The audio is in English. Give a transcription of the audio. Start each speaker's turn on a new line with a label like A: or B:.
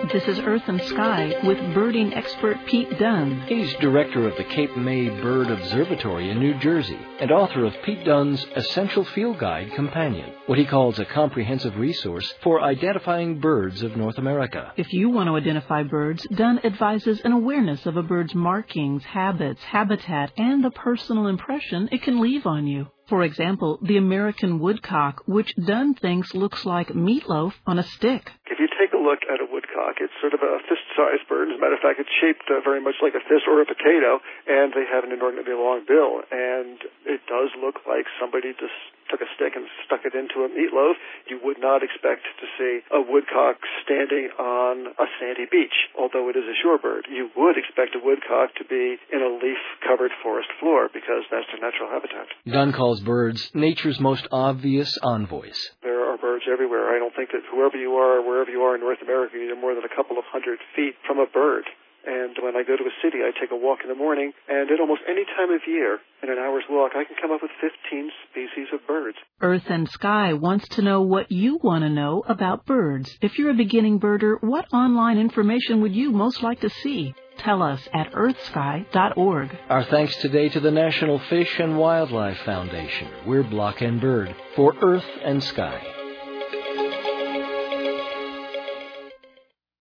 A: This is Earth and Sky with birding expert Pete Dunn.
B: He's director of the Cape May Bird Observatory in New Jersey and author of Pete Dunn's Essential Field Guide Companion, what he calls a comprehensive resource for identifying birds of North America.
A: If you want to identify birds, Dunn advises an awareness of a bird's markings, habits, habitat, and the personal impression it can leave on you. For example, the American woodcock, which Dunn thinks looks like meatloaf on a stick.
C: If you take a look at a woodcock, it's sort of a fist-sized bird. As a matter of fact, it's shaped very much like a fist or a potato, and they have an inordinately long bill. And it does look like somebody just took a stick and stuck it into a meatloaf. You would not expect to see a woodcock standing on a sandy beach, although it is a shorebird. You would expect a woodcock to be in a leaf-covered forest floor because that's their natural habitat.
B: Dunn calls birds nature's most obvious envoys.
C: There are birds everywhere. I don't think that wherever you are in North America, you're more than a couple of hundred feet from a bird. And when I go to a city, I take a walk in the morning, and at almost any time of year, in an hour's walk, I can come up with 15 species of birds.
A: Earth and Sky wants to know what you want to know about birds. If you're a beginning birder, what online information would you most like to see? Tell us at earthsky.org.
B: Our thanks today to the National Fish and Wildlife Foundation. We're Block and Bird for Earth and Sky.